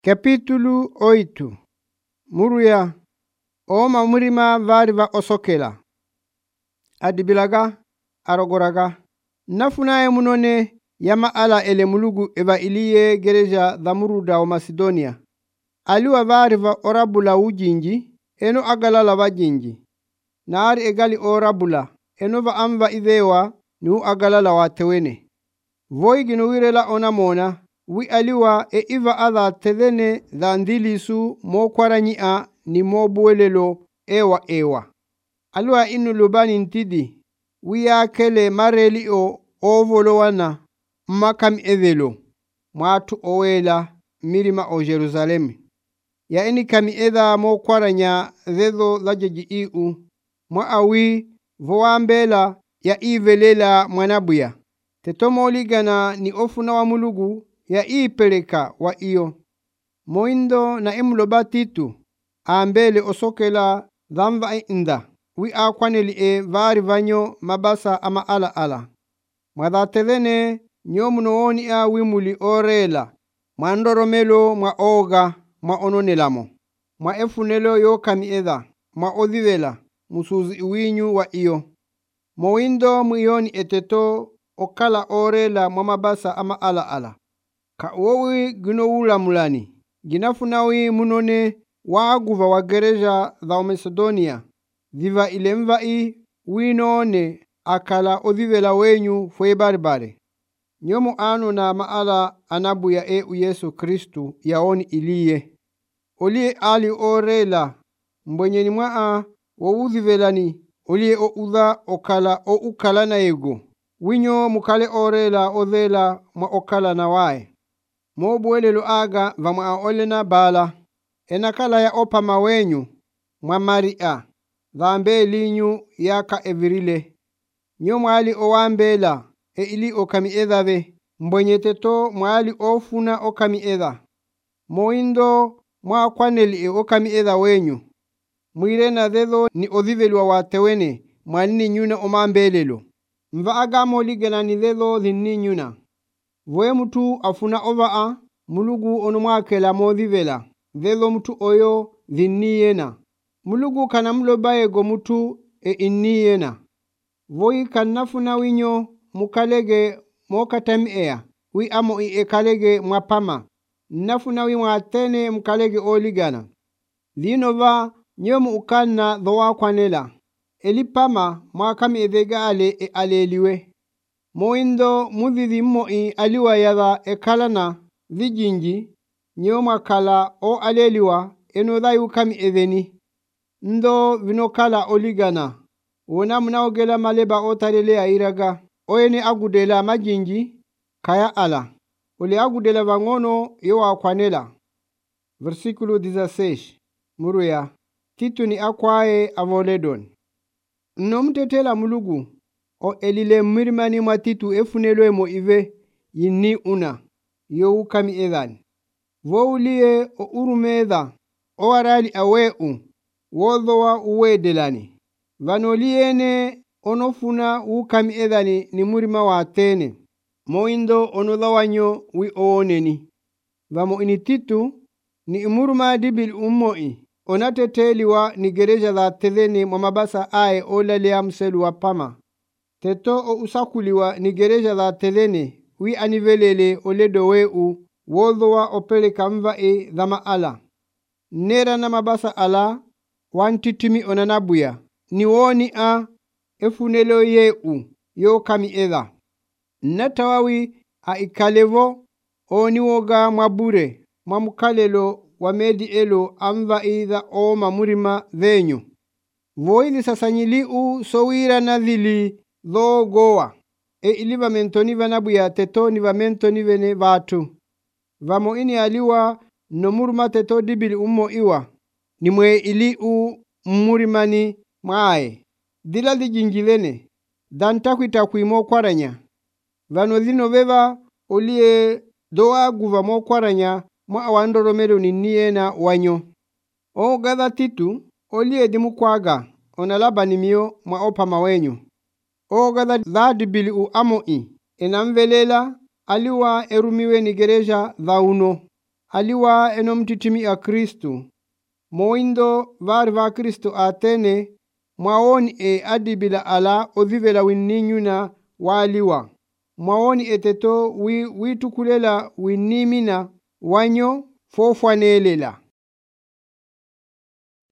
Capítulo 8. Muruya oma murima vari va osokela adibilaga arogoraga nafunaye munone yama ala ele mulugu eva iliye gereja dha muruda wa Macedonia aliwa vari va orabula ujinji eno agalala vajinji naari egali orabula eno va amva idewa nu agalala wa tewene voi gino wirela ona mona wi aliwa iva adha tedhene dha ndilisu mo kwaranyi'a ni mo buwelelo ewa. Aliwa inu lubani ntidi wi yakele mareli o volowana makami edhelo mwatu owela mirima o Jerusalem. Ya ini kami edha mo kwaranya dhedho dhajeji iu mwa awi voambela ya ivelela mwanabuya. Tetomoligana ni ofuna wa mulugu ya ipeleka wa iyo. Moindo na imuloba titu ambele osokela dhamva inda wi akwaneli vari vanyo mabasa ama ala. Mwadhatedhene nyomunooni wimuli orela mwandoromelo mwa oga mwa ononelamo mwa efunelo yo kami edha mwa odhivela musuzi iwinyu wa iyo. Moindo muyoni eteto okala orela mwa mabasa ama ala. Ka uowi gino ulamulani ginafunawi munone waaguva wa gereja dha Macedonia viva ilemvai winone akala odhivela wenyu fwe baribare. Nyomo anu na maala anabuya Yesu Kristu yaoni iliye. Olie ali orela mbwenyeni mwaa wo udhivelani olie o udha okala o ukala na ego. Winyo mukale orela odhela mwa okala na wae. Mo buwelelo aga vamwa olena bala. Enakala ya opa mawenyu mwa Maria. Dhambe linyu yaka evirile. Nyo mwali owambela ili okami edhave. Mbwenye teto mwali ofuna okami edha. Moindo mwa kwaneli okami edha wenyu. Mwirena dhedho ni odhivelwa watewene mwalini nyuna omambelelo. Mva agamo ligena ni dhedho dhinni nyuna. Voe mutu afuna ovaa mulugu onomwakela modhivela. Dhedho mutu oyo dhinni yena. Mulugu kana mlobaye go mutu inni yena. Voi kanafuna winyo mukalege mokatamiea. Wi amo ekalege mwapama. Nafuna wi mwatene mukalege oligana. Dhinova nyomu ukana dhoa kwanela. Elipama mwakami edhega aleliwe. Moindo mudhidhi moi aliwa yadha ekalana vijinji nyoma kala o aleliwa enodhai ukami edheni. Ndo vinokala oligana. Wona munaogela maleba otarelea iraga. Oene agudela majinji kaya ala. Ole agudela vangono yowa kwanela. Versikulo 16. Muruya. Titu ni akwae avoledon. Nomtetela mulugu. O elile mirimani mwatitu efunelwe mo ive yini una. Yo ukami edhani. Voulie o urumedha. O arali aweu. Wodhoa uwedelani. Vanoliene onofuna ukami edhani ni murima wa Atene. Moindo onodhawanyo wi ooneni. Vamo inititu ni imuruma dibil umoi. Onateteliwa ni gereja dha tedhene mwamabasa ae olalea mselu wa pama. Teto o usakuliwa ni gereja dha tedhene wi anivelele oledo weu wodhoa opele kamva dhama ala. Nera na mabasa ala wantitimi onanabuya. Ni woni efunelo yeu yo kami edha. Natawawi ikalevo oniwoga mwabure mwamukalelo wamedi elo amva idha o mamurima dhenyu. Voili sasanyili sowira na dhili dho goa. Iliva mentoni vanabuya teto ni vamentoni vene vatu. Vamo ini aliwa nomuruma teto dibili iwa. Ni mwe ili murimani maae. Dila di jinjilene. Dantakwita kuimo kwaranya. Vano dhino veva olie doa guva mo kwaranya mwa awandoromero ni niena wanyo. O gadha titu olie dimukwaga onalaba ni mio mwa opa mawenyu. O gadha dhadibili amoi enamvelela aliwa erumiwe ni gereja dha uno. aliwa enom titimi a Kristu. Moindo vari va Kristu atene mwawoni adibila ala ovivela winninyuna waliwa. Mwawoni eteto witukulela winnimina wanyo fofwanelela.